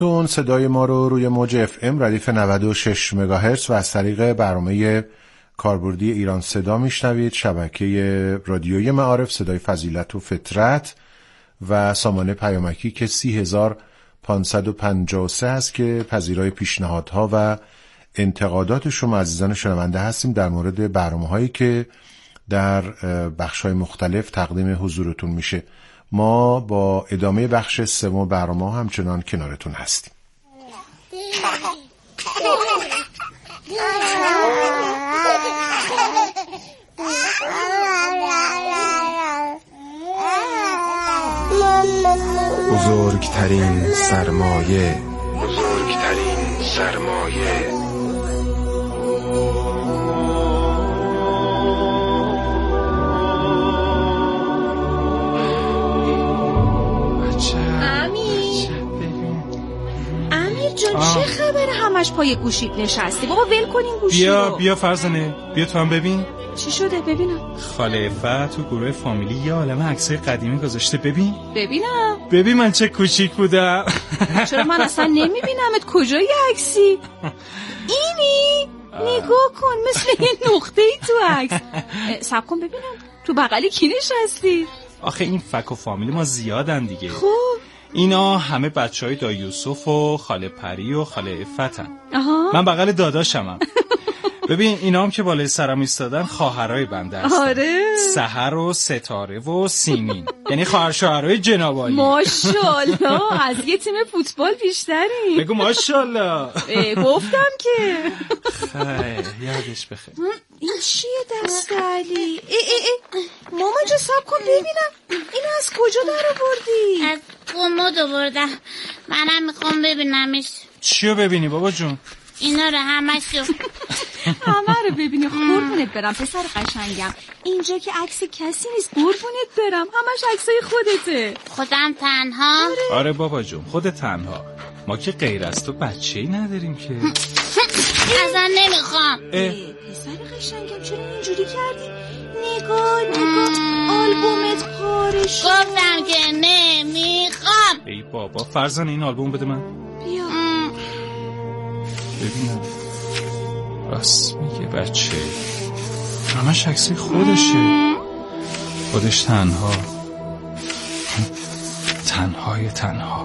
اون صدای ما رو روی موج FM ردیف 96 مگاهرتز و از طریق برنامه کاربردی ایران صدا میشنوید. شبکه رادیوی معارف، صدای فضیلت و فطرت و سامانه پیامکی که 30553 است که پذیرای پیشنهادها و انتقادات شما عزیزان شنونده هستیم در مورد برنامه‌هایی که در بخش‌های مختلف تقدیم حضورتون میشه. ما با ادامه بخش سوم برنامه همچنان کنارتون هستیم. بزرگترین سرمایه چه خبره همش پای گوشیت نشستی؟ بابا ول کن این گوشی رو. بیا فرزانه، بیا تو هم ببین. چی شده؟ ببینم. خاله عفت تو گروه فامیلی یه عالمه عکسای قدیمی گذاشته. ببینم من چه کوچیک بودم. چرا من اصلا نمیبینمت؟ کجای عکسی؟ اینی؟ نگاه کن مثل یه نقطه ای تو عکس. صبر کن ببینم تو بغلی کی نشستی؟ آخه این فک و فامیلی ما زیادن دیگه. خب اینا همه بچهای دایی یوسف و خاله پری و خاله عفتن. من بغل داداشمم. ببین اینا هم که بالای سرم ایستادن خواهرای بنده هستن. آره. سحر و ستاره و سیمین، یعنی خواهر شوهرای جناب عالی. ماشاءالله از یه تیم فوتبال بیشتری. بگو ماشاءالله. گفتم که خیر یادش بخیر. این چیه دست علی؟ ماما جا صبر کن ببینم اینو از کجا در آوردی؟ از کمد آوردم. منم میخوام ببینمش. چیو ببینی بابا جون؟ اینا رو همه رو ببینی. قربونت برم پسر قشنگم، اینجا که عکس کسی نیست. قربونت برم همش عکسای خودته. خودم تنها؟ آره بابا جون خودت تنها. ما که غیر از تو بچه‌ای نداریم که. اصلا نمیخوام. پسر قشنگم چرا اینجوری کردی؟ نگاه آلبومت پاره شد. گفتم که نمیخوام. ای بابا فرزان این آلبوم بده من. بیا ببینم. راست میگه بچه، همش عکس خودشه. خودش تنها، تنها.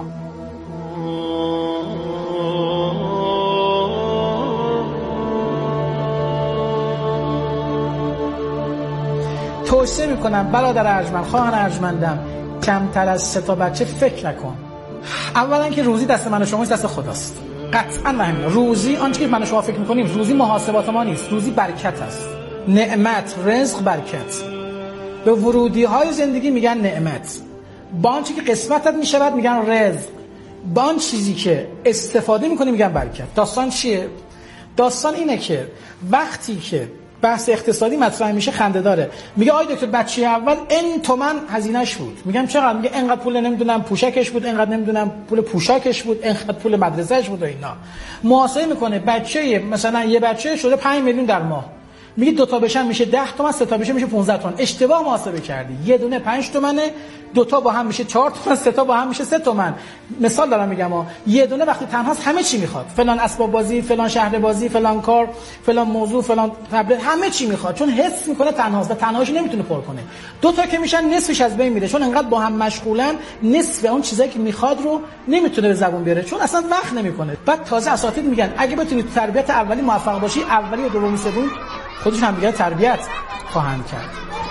توصیه میکنم برادر ارجمند، خواهر ارجمندم، کمتر از 3 بچه فکر نکن. اولا که روزی دست من و شما دست خداست. قطعا همین. روزی آنچه که من و شما فکر میکنیم روزی محاسبات ما نیست. روزی برکت است. نعمت، رزق، برکت. به ورودی های زندگی میگن نعمت. با آنچه که قسمتت میشود میگن رزق. با آن چیزی که استفاده میکنی میگن برکت. داستان چیه؟ داستان اینه که وقتی که بحث اقتصادی مطرح میشه خنده داره. میگه آی دکتر بچه اول این تومن هزینه‌اش بود. میگم چقدر؟ میگه اینقدر پول نمیدونم پوشکش بود، اینقدر نمیدونم پول پوشاکش بود، اینقدر پول مدرسه‌اش بود و اینا. محاسبه میکنه بچه مثلا یه بچه شده 5 میلیون در ماه. میگه 2 تا بشن میشه 10 تومن، 3 تا بشه میشه 15 تومن. اشتباه محاسبه کردی. یه دونه 5 تومنه، 2 تا با هم میشه 4 تومن، 3 تا با هم میشه 3 تومن. مثال دارم میگم یه دونه وقتی تنهاست همه چی میخواد. فلان اسباب بازی، فلان شهر بازی، فلان کار، فلان موضوع، فلان تبلیغ، همه چی میخواد چون حس میکنه تنهاست و تنهاش نمیتونه پر کنه. 2 تا که میشن نصفش از بین میره چون انقدر با هم مشغولن نصف اون چیزایی که میخواد رو نمیتونه به زبون بیاره چون اصلا وقت نمیکنه. بعد تازه اساتید میگن اگه بتونی تربیت اولی موفق باشی، اولی و دومی سومی خودشون هم دیگه تربیت خواهند کرد.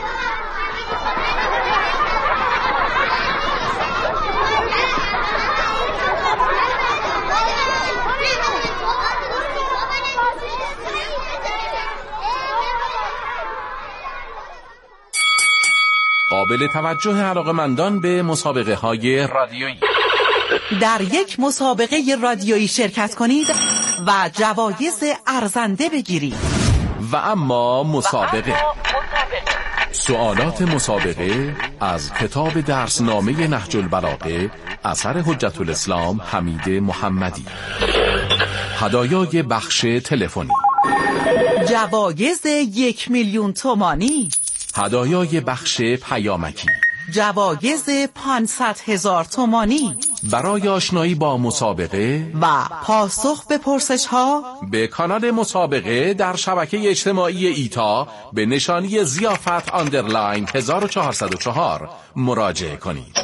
قابل توجه علاقه‌مندان به مسابقه‌های رادیویی. در یک مسابقه رادیویی شرکت کنید و جوایز ارزنده بگیرید. و اما مسابقه. سوالات مسابقه از کتاب درسنامه نهج البلاغه اثر حجت الاسلام حمید محمدی. هدایای بخش تلفنی. جوایز 1,000,000 تومانی. هدایای بخش پیامکی. جوایز 500,000 تومانی. برای آشنایی با مسابقه و پاسخ به پرسش‌ها به کانال مسابقه در شبکه اجتماعی ایتا به نشانی ضیافت آندرلاین 1404 مراجعه کنید.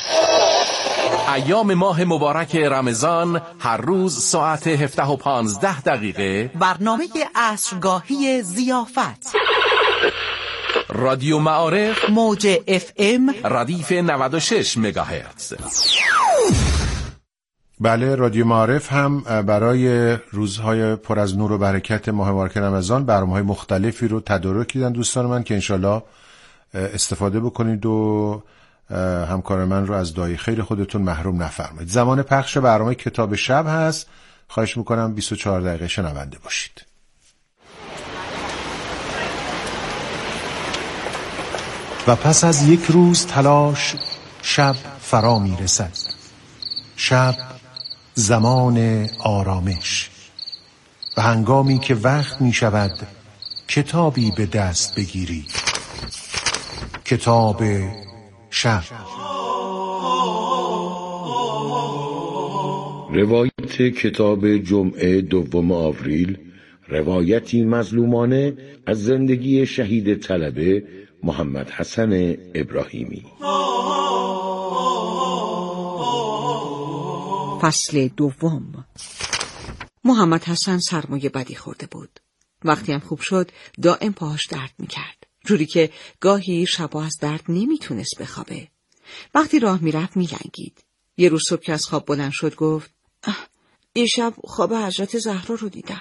ایام ماه مبارک رمضان هر روز ساعت 17:15 برنامه عصرگاهی ضیافت. رادیو معارف موج FM ردیف 96 مگاهرتز. بله، رادیو معارف هم برای روزهای پر از نور و برکت ماه مبارک رمضان برنامه‌های مختلفی رو تدارک دیدن دوستان من که انشالله استفاده بکنید و همکار من رو از دعای خیر خودتون محروم نفرمایید. زمان پخش برنامه کتاب شب هست. خواهش میکنم 24 دقیقه شنونده باشید. و پس از یک روز تلاش شب فرا میرسد. شب زمان آرامش و هنگامی که وقت می شود کتابی به دست بگیری. کتاب شب. روایت کتاب جمعه 2 آوریل، روایتی مظلومانه از زندگی شهید طلبه محمد حسن ابراهیمی. فصل 2. محمد حسن سرمایه بدی خورده بود. وقتی هم خوب شد دائم پاهاش درد میکرد، جوری که گاهی شبا از درد نمیتونست بخوابه. وقتی راه میرفت میلنگید. یه روز صبح که از خواب بلند شد گفت دیشب خواب حضرت زهرا رو دیدم.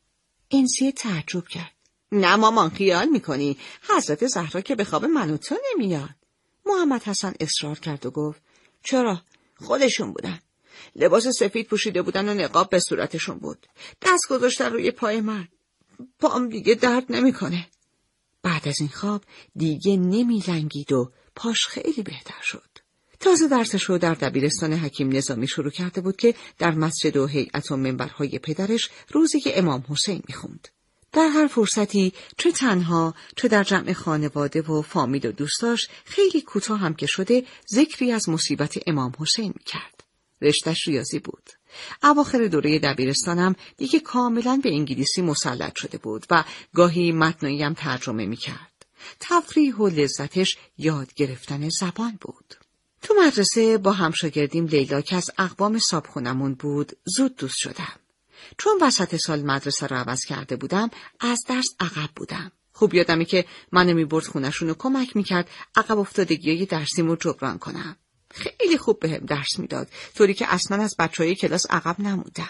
انسیه تعجب کرد. نه مامان، خیال میکنی، حضرت زهرا که به خواب من و تو نمیاد. محمد حسن اصرار کرد و گفت چرا؟ خودشون بودن. لباس سفید پوشیده بودن و نقاب به صورتشون بود. دست گذاشتن روی پای من. پام دیگه درد نمیکنه. بعد از این خواب دیگه نمیلنگید و پاش خیلی بهتر شد. تازه درسش رو در دبیرستان حکیم نظامی شروع کرده بود که در مسجد و هیئت و منبرهای پدرش روزی که امام حسین میخوند. در هر فرصتی، چه تنها چه در جمع خانواده و فامیل و دوستاش، خیلی کوتاه هم که شده ذکری از مصیبت امام حسین میکرد. رشته‌اش ریاضی بود. اواخر دوره دبیرستانم دیگه کاملا به انگلیسی مسلط شده بود و گاهی متنایی هم ترجمه میکرد. تفریح و لذتش یاد گرفتن زبان بود. تو مدرسه با همشاگردیم لیلا که از اقوام صابخونمون بود زود دوست شدم. چون وسط سال مدرسه رو عوض کرده بودم از درس عقب بودم. خوب یادمه که منو میبرد خونشون و کمک میکرد عقب افتادگیای درسیمو جبران کنم. خیلی خوب بهم درس میداد، طوری که اصلا از بچهای کلاس عقب نموندم.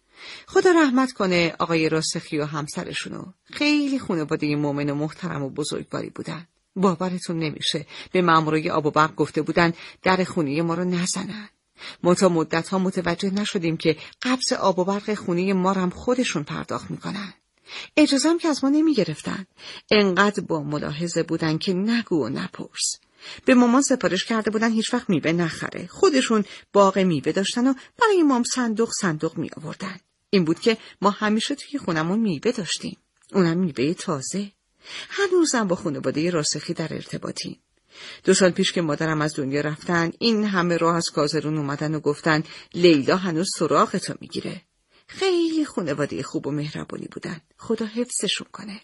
خدا رحمت کنه آقای راسخی و همسرشونو. خیلی خانواده مومن و محترم و بزرگواری بودن. باورتون نمیشه به مامورای آب و برق گفته بودن در خونه ما رو نزنن. ما تا مدت‌ها متوجه نشدیم که قبض آب و برق خونه ما رو هم خودشون پرداخت میکنن. اجازه هم که از ما نمیگرفتن. انقدر با ملاحظه بودن که نگو و نپرس. به مامان سفارش کرده بودن هیچ وقت میوه نخره. خودشون باغ میوه داشتن و برای مام صندوق می آوردن. این بود که ما همیشه توی خونمون میوه داشتیم. اونم میوه تازه. هنوزم با خانواده راسخی در ارتباطیم. 2 سال پیش که مادرم از دنیا رفتن، این همه راه از کازرون اومدن و گفتن لیلا هنوز سراغتو میگیره. خیلی خانواده خوب و مهربانی بودن. خدا حفظشون کنه.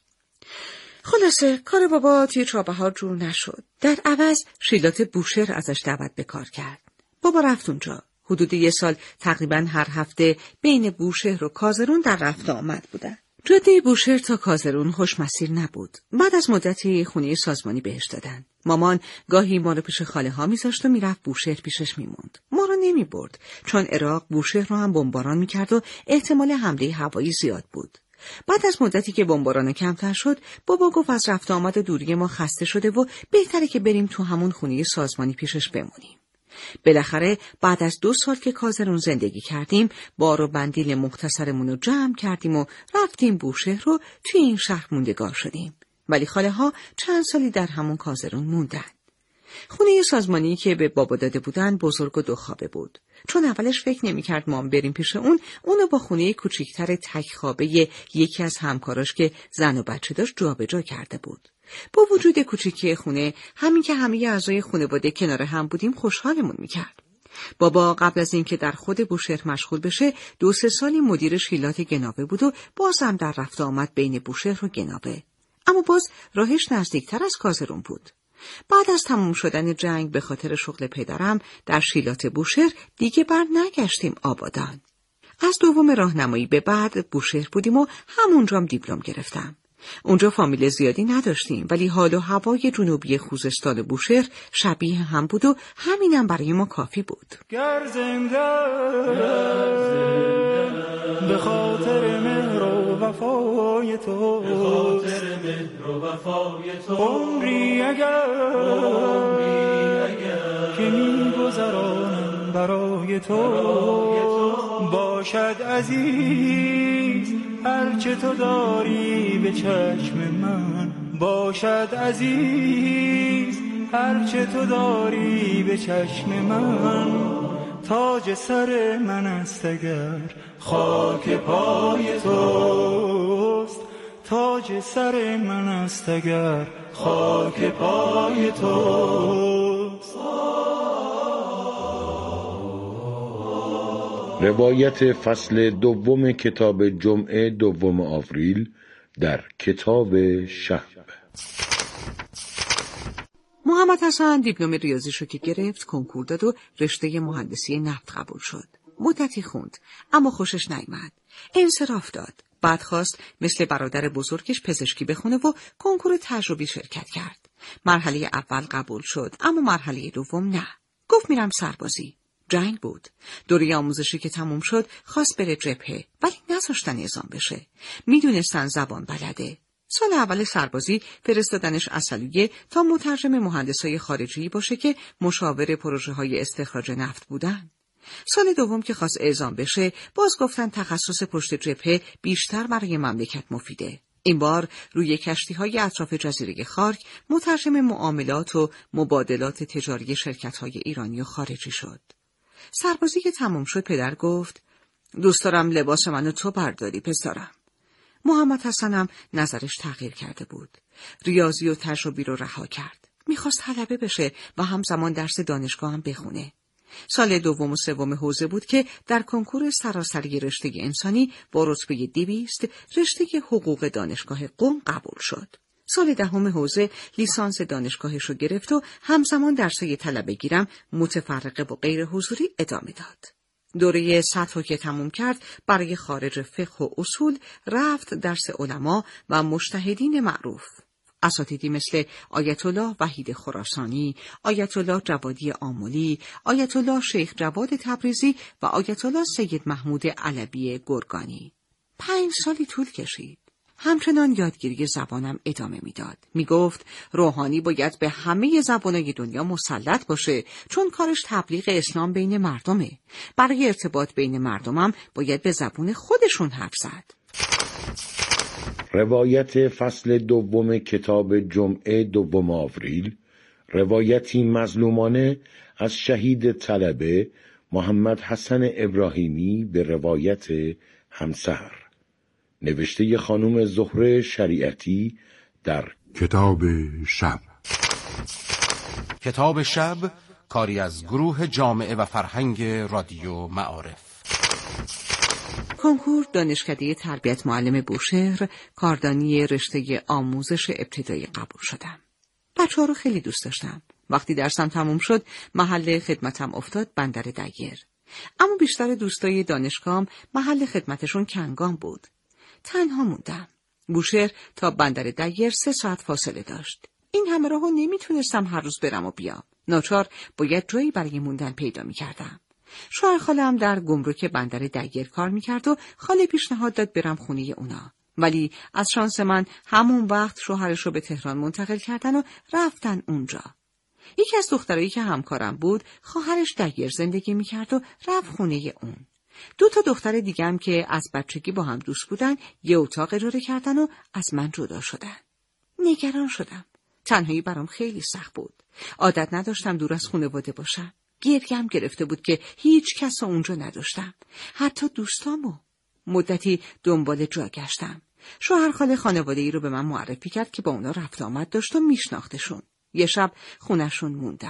خلاصه کار بابا توی چابهار جور نشد. در عوض شیلات بوشهر ازش دعوت به کار کرد. بابا رفت اونجا. حدود 1 سال تقریبا هر هفته بین بوشهر و کازرون در رفت آمد بودن. جاده بوشهر تا کازرون خوش مسیر نبود. بعد از مدتی خونه سازمانی بهش دادن. مامان گاهی ما رو پیش خاله ها میذاشت و میرفت بوشهر پیشش میموند. ما رو نمیبرد چون عراق بوشهر رو هم بمباران میکرد و احتمال حمله هوایی زیاد بود. بعد از مدتی که بمباران کمتر شد، بابا گفت از رفت آمد دوری ما خسته شده و بهتره که بریم تو همون خونه سازمانی پیشش بمونیم. بالاخره بعد از 2 سال که کازرون زندگی کردیم، بار و بندیل مختصرمون رو جمع کردیم و رفتیم بوشهر رو توی این شهر موندگار شدیم. ولی خاله ها چند سالی در همون کازرون موندن. خونه سازمانی که به بابا داده بودن بزرگ و 2 خوابه بود. چون اولش فکر نمی‌کرد ما بریم پیش اونو با خونه کوچیک‌تر تک خوابه یکی از همکاراش که زن و بچه داشت جابجا کرده بود. با وجود کوچیکی خونه، همین که همه اعضای خانواده کنار هم بودیم خوشحالمون می‌کرد. بابا قبل از اینکه در خود بوشهر مشغول بشه 2-3 سالی مدیر شیلات گنابه بود و بازم در رفت آمد بین بوشهر و گنابه. اما باز راهش نزدیکتر از کازرون بود. بعد از تموم شدن جنگ به خاطر شغل پدرم در شیلات بوشهر دیگه بر نگشتیم آبادان. از دوم راهنمایی به بعد بوشهر بودیم و همونجام دیپلم گرفتم. اونجا فامیل زیادی نداشتیم ولی حال و هوای جنوبی خوزستان بوشهر شبیه هم بود و همینم برای ما کافی بود. گر زنده به خاطر مهر و وفای تو، عمری اگر که می‌گذرانم برای تو، باشد عزیز هرچه تو داری به چشم من، باشد عزیز هرچه تو داری به چشم من. تاج سر من است اگر خاک پای توست، تاج سر من است اگر خاک پای توست. روایت فصل دوم کتاب جمعه 2 آوریل در کتاب شب. محمد حسن دیپلم ریاضیشو که گرفت کنکور داد و رشته مهندسی نفت قبول شد. مدتی خوند اما خوشش نیامد. انصراف داد. بعد خواست مثل برادر بزرگش پزشکی بخونه و کنکور تجربی شرکت کرد. مرحله اول قبول شد اما مرحله دوم نه. گفت میرم سربازی. جنگ بود. دوره آموزشی که تموم شد خواست بره جبهه ولی نذاشتن اعزام بشه. میدونستن زبان بلده. سال اول سربازی فرستادنش اصلیه تا مترجم مهندسای خارجی باشه که مشاور پروژه‌های استخراج نفت بودن. سال دوم که خواست اعزام بشه باز گفتن تخصص پشت جبهه بیشتر برای مملکت مفیده. این بار روی کشتی‌های اطراف جزیره خارک مترجم معاملات و مبادلات تجاری شرکت‌های ایرانی و خارجی شد. سربازی که تمام شد پدر گفت دوست دارم لباس منو تو برداری پسرم. محمد حسنم نظرش تغییر کرده بود. ریاضی و تجربی رو رها کرد. میخواست طلبه بشه و همزمان درس دانشگاه هم بخونه. سال دوم و سوم حوزه بود که در کنکور سراسری رشته انسانی با رتبه 200 رشته حقوق دانشگاه قم قبول شد. سال دهم حوزه لیسانس دانشگاهش رو گرفت و همزمان درسای طلبه‌گیرم متفرقه و غیر حضوری ادامه داد. دوره سطح که تموم کرد برای خارج فقه و اصول رفت درس علما و مجتهدین معروف. اساتیدی مثل آیت الله وحید خراسانی، آیت الله جوادی آملی، آیت الله شیخ جواد تبریزی و آیت الله سید محمود علوی گرگانی. 5 سالی طول کشید. همچنان یادگیری زبانم ادامه میداد. میگفت روحانی باید به همه زبانهای دنیا مسلط باشه چون کارش تبلیغ اسلام بین مردمه. برای ارتباط بین مردمم باید به زبون خودشون حرف زد. روایت فصل دوم کتاب جمعه 2 آوریل، روایتی مظلومانه از شهید طلبه محمد حسن ابراهیمی به روایت همسر، نوشته خانم زهره شریعتی در کتاب شب. کتاب شب کاری از گروه جامعه و فرهنگ رادیو معارف. کنکور دانشکده تربیت معلم بوشهر، کاردانی رشته آموزش ابتدایی قبول شدم. بچه‌ها رو خیلی دوست داشتم. وقتی درسم تموم شد محل خدمتم افتاد بندر دیر. اما بیشتر دوستای دانشگاهم محل خدمتشون کنگام بود. تنها موندم. بوشهر تا بندر دیر 3 ساعت فاصله داشت. این همه راهو نمیتونستم هر روز برم و بیام. ناچار باید جایی برای موندن پیدا میکردم. شوهر خاله‌ام در گمرک بندر دیر کار میکرد و خاله پیشنهاد داد برم خونه اونا. ولی از شانس من همون وقت شوهرش رو به تهران منتقل کردن و رفتن اونجا. یکی از دخترایی که همکارم بود خواهرش دیر زندگی میکرد و رفت خونه اون. 2 دختر دیگه هم که از بچگی با هم دوست بودن یه اتاق اجاره کردن و از من جدا شدن. نگران شدم. تنهایی برام خیلی سخت بود. عادت نداشتم دور از خانواده باشم. گریم گرفته بود که هیچ کس اونجا نداشتم. حتی دوستامو. مدتی دنبال جا گشتم. شوهر خاله خانواده‌ای رو به من معرفی کرد که با اونا رفت آمد داشت و میشناختشون. یه شب خونه‌شون موندم.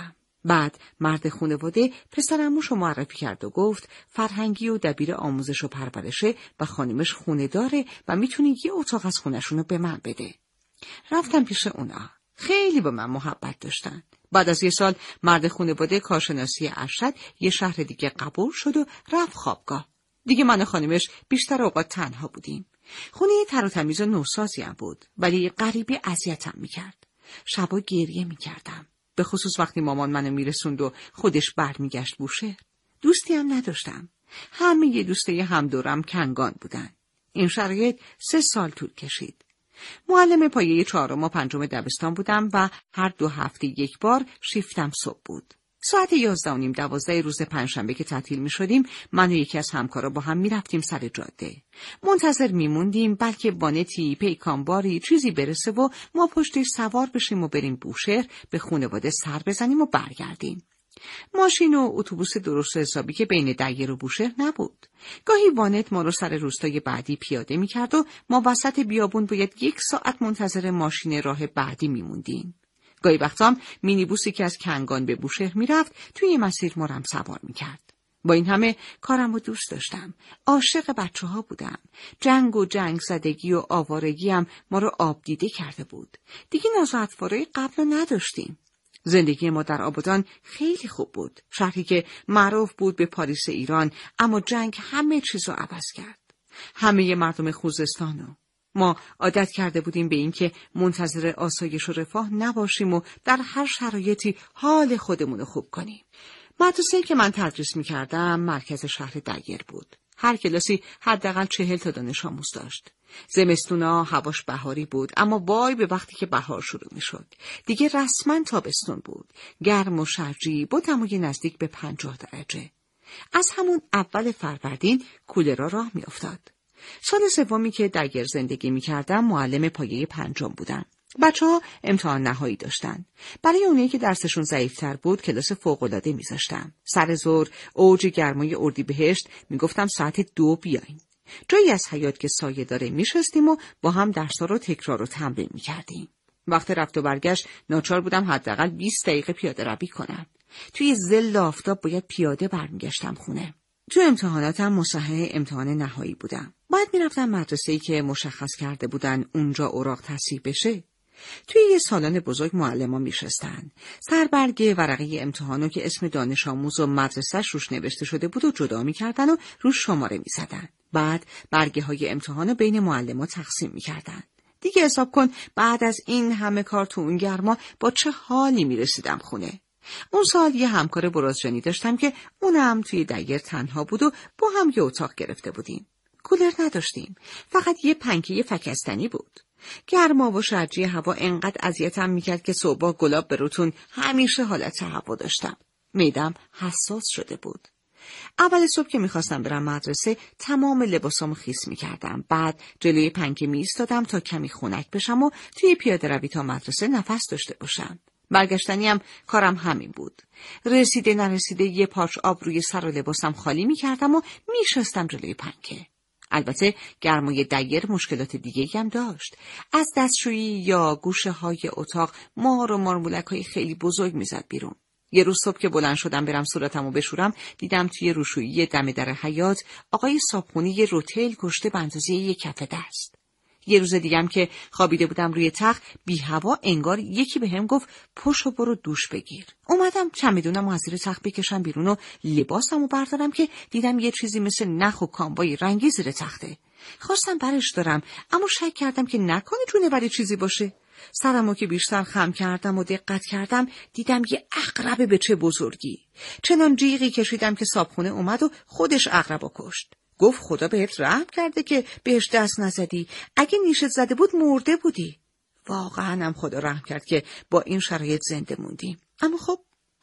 بعد مرد خانواده پسرعموشو معرفی کرد و گفت فرهنگی و دبیر آموزش و پرورشه و خانمش خونه داره و میتونه یه اتاق از خونشونو به من بده. رفتم پیش اونا. خیلی با من محبت داشتن. بعد از 1 سال مرد خانواده کارشناسی ارشد یه شهر دیگه قبول شد و رفت خوابگاه. دیگه من و خانمش بیشتر اوقات تنها بودیم. خونه تر و تمیز و نوسازی هم بود، ولی غریبی اذیتم میکرد. شبا گریه میکردم، به خصوص وقتی مامان منو میرسوند و خودش برمیگشت بوشهر. دوستی هم نداشتم. همه یه دوسته همدورم کنگان بودن. این شرایط 3 سال طول کشید. معلم پایه 4 و 5 دبستان بودم و هر 2 هفته یک بار شیفتم صبح بود. ساعت 11:30-12 روز پنجشنبه که تعطیل می شدیم، من و یکی از همکارا با هم می رفتیم سر جاده. منتظر می موندیم بلکه وانتی، پیکانباری چیزی برسه و ما پشتش سوار بشیم و بریم بوشهر به خانواده سر بزنیم و برگردیم. ماشین و اتوبوس درست حسابی که بین دیر و بوشهر نبود. گاهی وانت ما رو سر روستای بعدی پیاده می کرد و ما وسط بیابون باید 1 ساعت منتظر ماشین راه بعدی می موندیم. گاهی وقتا مینیبوسی که از کنگان به بوشهر می رفت توی مسیر ما رم سوار می کرد. با این همه کارم رو دوست داشتم. عاشق بچه ها بودم. جنگ و جنگ زدگی و آوارگی هم ما رو آب دیده کرده بود. دیگه ناز و اطوارای قبل رو نداشتیم. زندگی ما در آبادان خیلی خوب بود. شهری که معروف بود به پاریس ایران، اما جنگ همه چیز رو عوض کرد. همه مردم خوزستانو. ما عادت کرده بودیم به این که منتظر آسایش و رفاه نباشیم و در هر شرایطی حال خودمون رو خوب کنیم. مدرسه‌ای که من تدریس می‌کردم مرکز شهر دیر بود. هر کلاسی حداقل 40 تا دانش آموز داشت. زمستونا هواش بهاری بود، اما وای به وقتی که بهار شروع می‌شد. دیگه رسما تابستون بود. گرم و شرجی با دمای نزدیک به 50 درجه. از همون اول فروردین کولرا راه می‌افتاد. سال 3 که دیر زندگی می‌کردم معلم پایه 5 بودم. بچه‌ها امتحان نهایی داشتن. برای اونایی که درسشون ضعیف‌تر بود کلاس فوق‌العاده می‌ذاشتم. سر ظهر اوج گرمای اردیبهشت میگفتم ساعت 2 بیاین. جایی از حیاط که سایه داره میشستیم و با هم درس‌ها رو تکرار و تمرین می‌کردیم. وقت رفت و برگشت ناچار بودم حداقل 20 دقیقه پیاده روی کنم. توی ظل آفتاب باید پیاده برمیگشتم خونه. تو امتحاناتم مصحح امتحان نهایی بودم. بعد میرفتم مدرسه‌ای که مشخص کرده بودن اونجا اوراق تصحیح بشه. توی یه سالن بزرگ معلمان میشستن. سربرگ ورقه امتحانو که اسم دانش آموز و مدرسه‌اش روش نوشته شده بود و جدا میکردن و روش شماره میزدن. بعد برگه های امتحانو بین معلمان تقسیم میکردن. دیگه حساب کن بعد از این همه کار تو اون گرما با چه حالی میرسیدم خونه. اون سال یه همکار برازجانی داشتم که اونم توی دیر تنها بود و با هم یه اتاق گرفته بودیم. کولر نداشتیم. فقط یه پنکه فکستنی بود. گرما و شرجی هوا انقدر اذیتم میکرد که صبح گلاب به روتون همیشه حالت هوا داشتم. معده‌ام حساس شده بود. اول صبح که میخواستم برم مدرسه تمام لباسامو خیس میکردم. بعد جلوی پنکه میایستادم تا کمی خنک بشم و توی پیاده روی تا مدرسه نفس داشته باشم. برگشتنی هم کارم همین بود. رسیده نرسیده یه پارچ آب روی سر و لباسم خالی میکردم و میشستم جلوی پنکه. البته گرمای دیر مشکلات دیگه‌ای هم داشت. از دستشویی یا گوشه های اتاق مار و مارمولک های خیلی بزرگ میزد بیرون. یه روز صبح که بلند شدم برم صورتمو بشورم دیدم توی روشویی دم در حیاط آقای صابخونی یه روتیل کشته به اندازه یک کف دست. یه روز دیگم که خوابیده بودم روی تخت بی هوا انگار یکی بهم گفت پشو برو دوش بگیر. اومدم چمدونمو از زیر تخت بکشم بیرون و لباسمو بردارم که دیدم یه چیزی مثل نخ و کامبای رنگی زیر تخته. خواستم برش دارم اما شک کردم که نکنه جونوری چیزی باشه. سرمو که بیشتر خم کردم و دقت کردم دیدم یه عقرب به چه بزرگی. چنان جیغی کشیدم که صابخونه اومد و خودش عقربو کشت. گفت خدا بهت رحم کرده که بهش دست نزدی. اگه نیشت زده بود مرده بودی. واقعا هم خدا رحم کرد که با این شرایط زنده موندیم. اما خب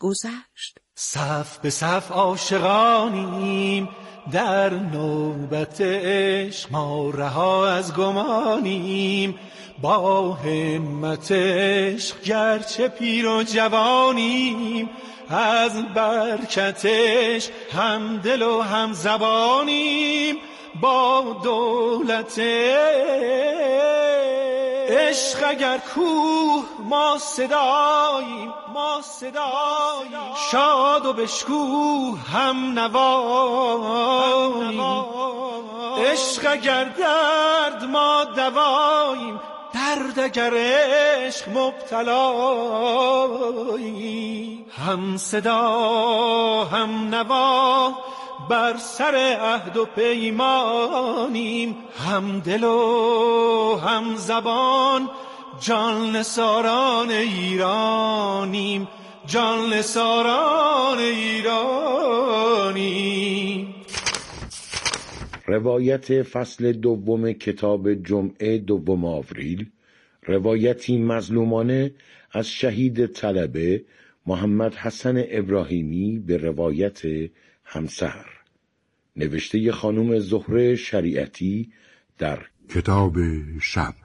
گذشت. صف به صف عاشقانیم در نوبت عشق ما رها از گمانیم. با همت عشق گرچه پیر و جوانیم از برکتش هم دل و هم زبانیم. با دولت عشق اگر کوه ما صداییم ما ما صدایی شاد و بشکوه هم نواییم عشق اگر درد ما دواییم درد اگر عشق مبتلاییم هم صدا هم نوا بر سر عهد و پیمانیم هم دل و هم زبان جان نثاران ایرانیم جان نثاران ایرانیم. روایت فصل دوم کتاب جمعه 2 آوریل، روایتی مظلومانه از شهید طلبه محمد حسن ابراهیمی به روایت همسر، نوشته خانم زهره شریعتی در کتاب شب.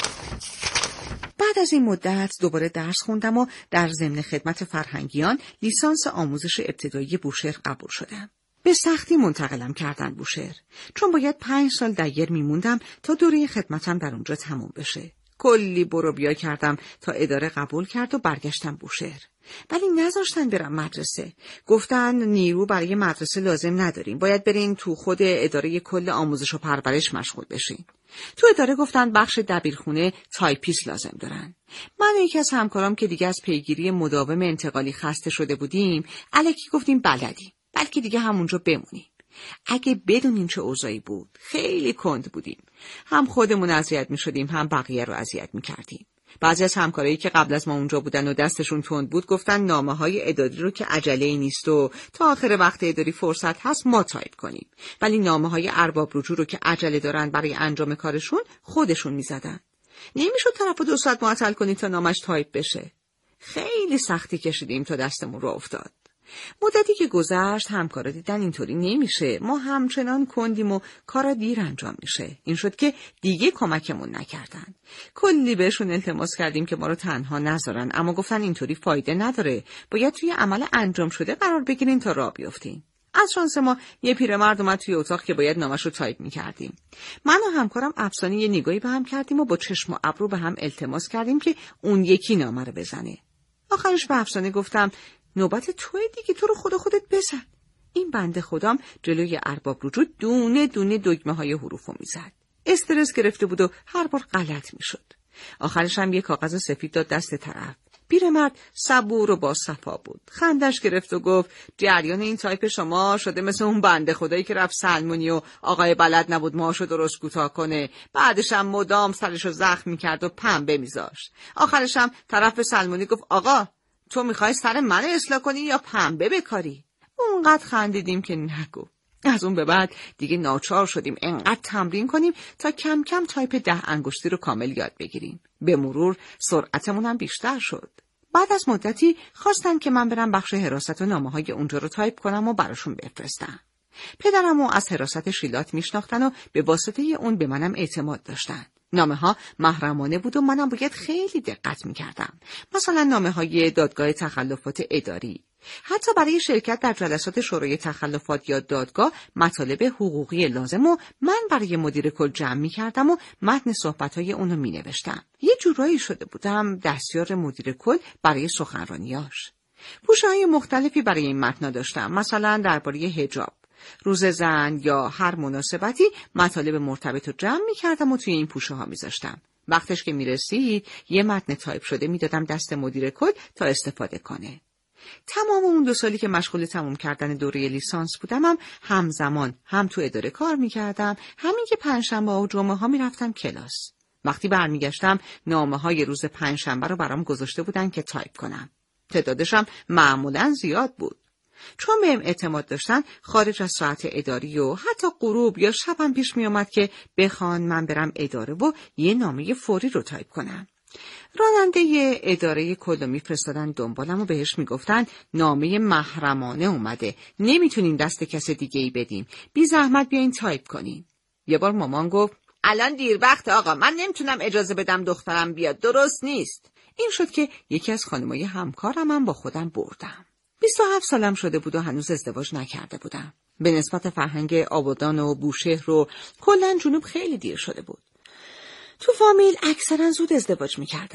بعد از این مدت دوباره درس خوندم و در ضمن خدمت فرهنگیان لیسانس آموزش ابتدایی بوشهر قبول شدم. به سختی منتقلم کردن بوشهر، چون باید 5 سال دیر میموندم تا دوره خدمتم در اونجا تموم بشه. کلی برو بیا کردم تا اداره قبول کرد و برگشتم بوشهر. ولی نذاشتن برم مدرسه. گفتن نیرو برای مدرسه لازم نداریم، باید برین تو خود اداره کل آموزش و پرورش مشغول بشین. تو اداره گفتن بخش دبیرخونه تایپیست لازم دارن. من و یکی از همکارام که دیگه از پیگیری مداوم انتقالی خسته شده بودیم الکی گفتیم بلدیم، بلکه دیگه همونجا بمونیم. اگه بدونیم چه اوضاعی بود خیلی کند بودیم، هم خودمون اذیت می‌شدیم هم بقیه رو اذیت می‌کردیم. بعضی از همکارایی که قبل از ما اونجا بودن و دستشون تند بود گفتن نامه‌های اداری رو که عجله‌ای نیست و تا آخر وقت اداری فرصت هست ما تایپ کنیم، ولی نامه‌های ارباب رجوع رو که عجله دارن برای انجام کارشون خودشون می‌زدن. نمیشد طرفو 2 ساعت معطل کنی تا نامش تایپ بشه. خیلی سختی کشیدیم تا دستمون رو افتاد. مدتی که گذشت همکارا دیدن اینطوری نمیشه، ما همچنان کندیم و کارا دیر انجام میشه. این شد که دیگه کمکمون نکردن. کلی بهشون التماس کردیم که ما رو تنها نذارن، اما گفتن اینطوری فایده نداره، باید توی عمل انجام شده قرار بگیرین تا راه بیافتین. از شانس ما یه پیرمرد اومد توی اتاق که باید نامش رو تایپ میکردیم. من و همکارم افسانه یه نگاهی به هم کردیم و با چشم و ابرو به هم التماس کردیم که اون یکی نامه رو بزنه. آخرش به افسانه گفتم نوبت توی دیگه، تو رو خودت بزن. این بنده خودم جلوی ارباب رجوع دونه دونه دگمه های حروفو میزد. استرس گرفته بود و هر بار غلط میشد. آخرش هم یه کاغذ سفید داد دست طرف. پیرمرد صبور و با صفا بود. خندش گرفت و گفت جریان این تایپ شما شده مثل اون بنده خدایی که رفت سلمونی و آقای بلد نبود ماهاشو درست کوتاه کنه، بعدش هم مدام سرشو زخم میکرد و پنبه میذاشت. آخرش هم طرف به سلمونی گفت آقا تو میخوای سر من اصلاح کنی یا پنبه بکاری؟ اونقدر خندیدیم که نگو. از اون به بعد دیگه ناچار شدیم انقدر تمرین کنیم تا کم کم تایپ 10 انگشتی رو کامل یاد بگیریم. به مرور سرعتمون هم بیشتر شد. بعد از مدتی خواستن که من برم بخش حراست و نامه‌های اونجا رو تایپ کنم و براشون بفرستم. پدرمو از حراست شیلات میشناختن و به واسطه اون به منم اعتماد داشتن. نامه‌ها محرمانه بود و منم باید خیلی دقت می‌کردم. مثلا نامه‌های دادگاه تخلفات اداری. حتی برای شرکت در جلسات شورای تخلفات یا دادگاه مطالب حقوقی لازم و من برای مدیر کل جمع می‌کردم و متن صحبت‌های اونو می‌نوشتم. یه جورایی شده بودم دستیار مدیر کل برای سخنرانیاش. پوشه‌های مختلفی برای این متن داشتم، مثلا درباره حجاب، روز زن یا هر مناسبتی مطالب مرتبط رو جمع می‌کردم و توی این پوشه ها می‌ذاشتم. وقتش که می‌رسید یه متن تایپ شده می‌دادم دست مدیر کل تا استفاده کنه. تمام اون 2 سالی که مشغول تموم کردن دوره لیسانس بودم همزمان هم تو اداره کار می‌کردم، همین که پنجشنبه و جمعه ها می‌رفتم کلاس. وقتی برمیگشتم نامه‌های روز پنجشنبه رو برام گذاشته بودن که تایپ کنم. تعدادش هم معمولاً زیاد بود. چون بهم اعتماد داشتن خارج از ساعت اداری و حتی غروب یا شبم پیش می آمد که بخوان من برم اداره و یه نامه فوری رو تایپ کنم. راننده اداره کل میفرستادن دنبالم و بهش میگفتن نامه محرمانه اومده، نمیتونیم دست کس دیگه ای بدیم، بی زحمت بیاین تایپ کنین. یه بار مامان گفت الان دیر وقت آقا، من نمیتونم اجازه بدم دخترم بیاد، درست نیست. این شد که یکی از خانمای همکارم هم با خودم بردم. 27 سالم شده بود و هنوز ازدواج نکرده بودم. به نسبت فرهنگ آبادان و بوشهر و کلاً جنوب خیلی دیر شده بود. تو فامیل اکثرا زود ازدواج میکردن.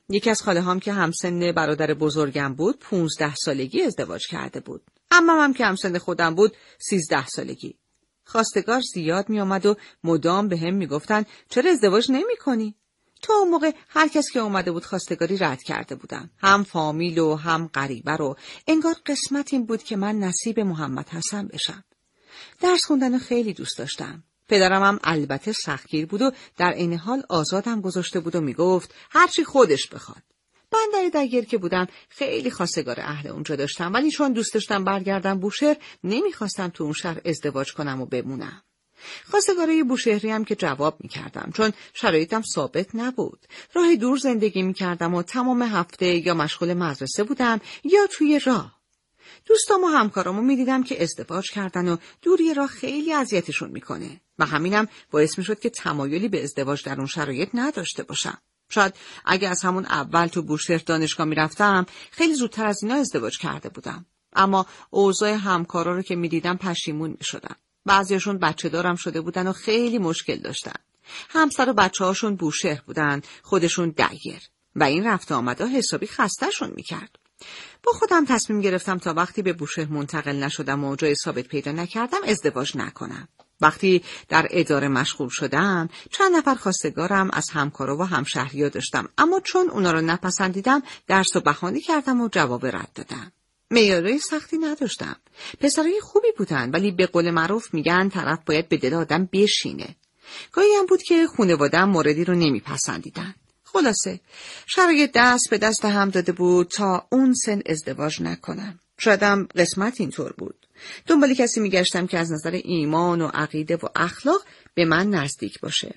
یکی از خاله‌هام که همسن برادر بزرگم بود 15 سالگی ازدواج کرده بود. عمم که همسن خودم بود 13 سالگی. خواستگار زیاد می آمد و مدام به هم می گفتن چرا ازدواج نمی کنی؟ تا اون موقع هر کس که اومده بود خواستگاری رد کرده بودم. هم فامیل و هم غریبه رو. انگار قسمت این بود که من نصیب محمد حسن بشم. درس خوندن خیلی دوست داشتم. پدرم هم البته سختگیر بود و در این حال آزادم گذاشته بود و می گفت هرچی خودش بخواد. من در دگیر که بودم خیلی خواستگار اهل اونجا داشتم، ولی چون دوست داشتم برگردم بوشهر نمیخواستم تو اون شهر ازدواج کنم و بمونم. خواستگارای بوشهری هم که جواب میکردم چون شرایطم ثابت نبود. راه دور زندگی میکردم و تمام هفته یا مشغول مدرسه بودم یا توی راه. دوستام و همکارامو میدیدم که ازدواج کردن و دوری راه خیلی اذیتشون میکنه و همینم باعث میشد که تمایلی به ازدواج در اون شرایط نداشته باشم. شاید اگه از همون اول تو بوشهر دانشگاه میرفتم خیلی زودتر از اینا ازدواج کرده بودم. اما اوضاع همکارا رو که میدیدم پشیمون میشدم. بعضیاشون بچه دارم شده بودن و خیلی مشکل داشتن. همسر و بچه‌هاشون بوشهر بودن، خودشون دگیر و این رفت آمدا حسابی خسته‌شون میکرد. با خودم تصمیم گرفتم تا وقتی به بوشهر منتقل نشدم و جای ثابت پیدا نکردم ازدواج نکنم. وقتی در اداره مشغول شدم چند نفر خواستگارم از همکارا و همشهریا داشتم، اما چون اونا رو نپسندیدم درس و بهانه کردم و جواب رد دادم. معیارای سختی نداشتم. پسرای خوبی بودن ولی به قول معروف میگن طرف باید به دل آدم بشینه. گاهی هم بود که خانواده‌ام موردی رو نمیپسندیدن. خلاصه شرایط دست به دست هم داده بود تا اون سن ازدواج نکنم. شایدم قسمت اینطور بود. دنبال کسی میگشتم که از نظر ایمان و عقیده و اخلاق به من نزدیک باشه.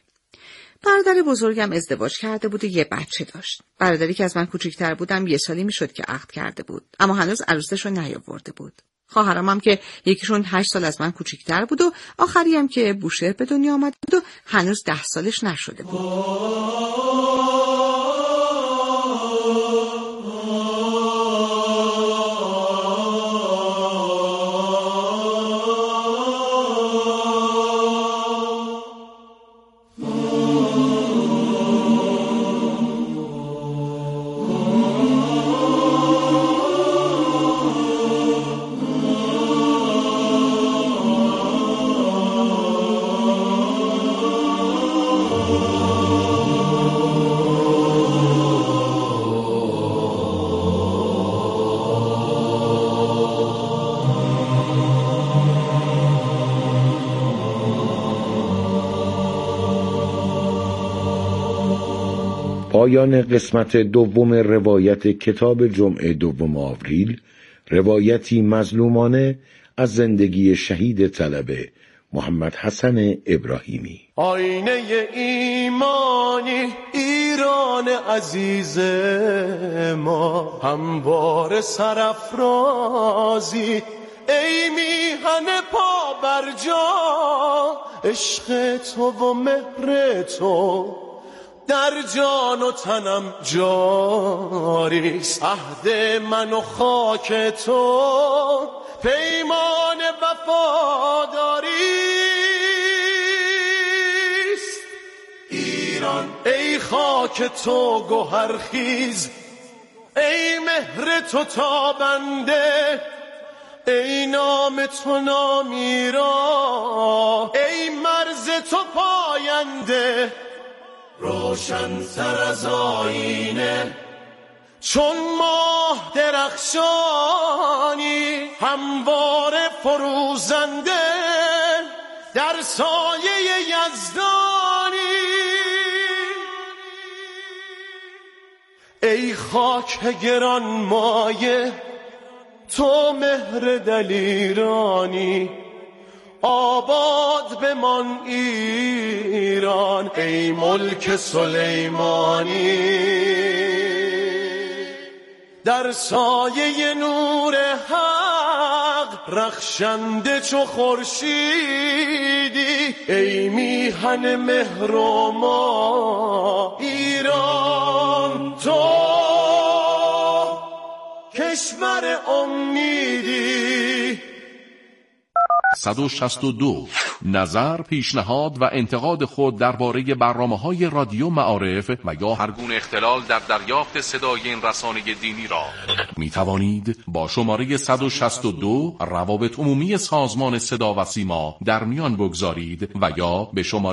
برادر بزرگم ازدواج کرده بود و یه بچه داشت. برادری که از من کوچیک‌تر بودم 1 سالی میشد که عقد کرده بود، اما هنوز عروسش رو نیاورده بود. خواهرام هم که یکیشون 8 سال از من کوچیک‌تر بود و آخری هم که بوشهر به دنیا آمد بود و هنوز 10 سالش نشده بود. پایان قسمت دوم روایت کتاب جمعه 2 آوریل، روایتی مظلومانه از زندگی شهید طلبه محمد حسن ابراهیمی. آینه ایمانی ایران عزیز ما، هموار سرافرازی ای میهن پا بر جا، عشق تو و مهر تو در جان و تنم جاریست، عهد من و خاک تو پیمان وفاداریست. ایران ای خاک تو گوهرخیز، ای مهر تو تابنده، ای نام تو نامیرا، ای مرز تو پاینده، روشن تر از آینه چون ماه درخشانی، همواره فروزنده در سایه یزدانی. ای خاک گران مایه تو مهر دلیرانی، آباد بمان ایران ای ملک سلیمانی. در سایه نور حق رخشنده چو خورشیدی، ای میهن مهر و ما ایران، تو کشور امیدی. 162. نظر، پیشنهاد و انتقاد خود درباره برنامه‌های رادیو معارف و یا هر گونه اختلال در دریافت صدای این رسانه دینی را می توانید با شماره 162 روابط عمومی سازمان صدا و سیما در میان بگذارید و یا به شماره